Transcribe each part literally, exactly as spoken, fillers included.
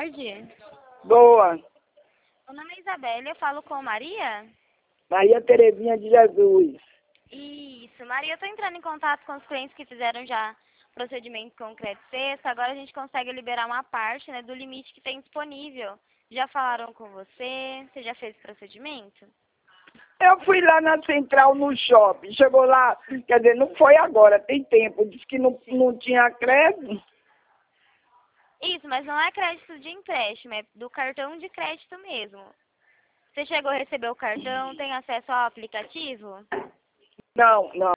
tarde. Boa. Meu nome é Isabelle, eu falo com Maria? Maria Terezinha de Jesus. Isso, Maria, eu estou entrando em contato com os clientes que fizeram já procedimento com crédito sexta. Agora a gente consegue liberar uma parte, né, do limite que tem disponível. Já falaram com você? Você já fez o procedimento? Eu fui lá na central no shopping, chegou lá, quer dizer, não foi agora, tem tempo, disse que não, não tinha crédito. Isso, mas não é crédito de empréstimo, é do cartão de crédito mesmo. Você chegou a receber o cartão, tem acesso ao aplicativo? Não, não.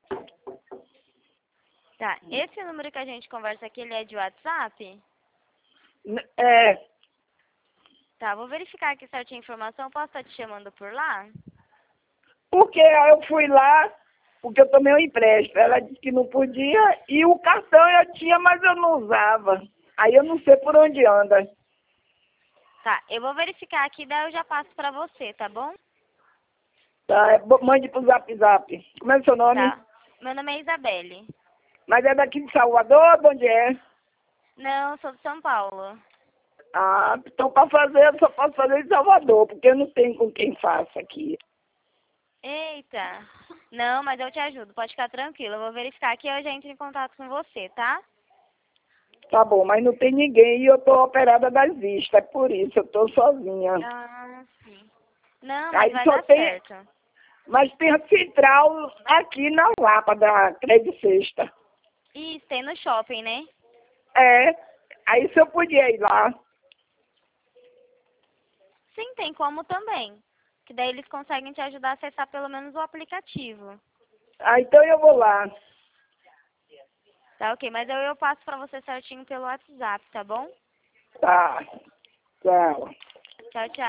Tá, esse número que a gente conversa aqui, ele é de WhatsApp? É, Tá, vou verificar aqui certinha a informação, posso estar te chamando por lá? porque aí eu fui lá, porque eu tomei um empréstimo, ela disse que não podia, e o cartão eu tinha, mas eu não usava. Aí eu não sei por onde anda. Tá, eu vou verificar aqui, daí eu já passo pra você, tá bom? Tá, é, bo- mande pro zap zap. Como é o seu nome? Tá. Meu nome é Isabelle. Mas é daqui de Salvador, de onde é? Não, sou de São Paulo. Ah, então para fazer, eu só posso fazer em Salvador, porque eu não tenho com quem faça aqui. Eita. Não, mas eu te ajudo, pode ficar tranquilo. Eu vou verificar aqui e eu já entro em contato com você, tá? Tá bom, mas não tem ninguém e eu tô operada das vistas, é por isso, eu tô sozinha. Ah, sim. Não, mas Aí vai só dar tem, certo. mas tem a central aqui na Lapa, da Crédito Sexta. Isso, tem no shopping, né? É, aí se eu podia ir lá. Sim, tem como também. Que daí eles conseguem te ajudar a acessar pelo menos o aplicativo. Ah, então eu vou lá. Tá, ok. Mas eu, eu passo pra você certinho pelo WhatsApp, tá bom? Tá, tchau. Tchau, tchau.